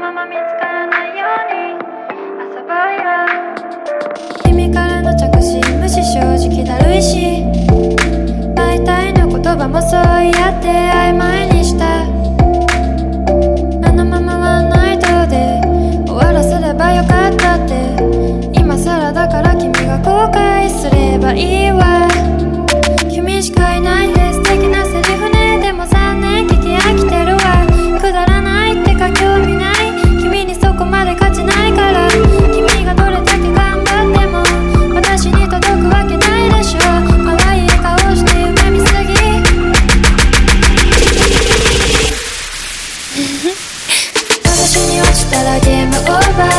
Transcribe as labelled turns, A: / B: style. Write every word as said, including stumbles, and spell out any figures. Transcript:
A: まま見つからないように遊ぼうよ。君からの着信無視正直だるいし、大体の言葉もそうやって曖昧にした。あのままワンナイトで終わらせればよかったって、今更だから君が後悔すればいいわ。君しかいないで素敵なセリフね。でも残念聞き飽きてるわ。くだらないってか興味ない。君にそこまで勝ちないから。君がどれだけ頑張っても私に届くわけないでしょ。可愛い顔して夢見すぎ私に落ちたらゲームオーバー。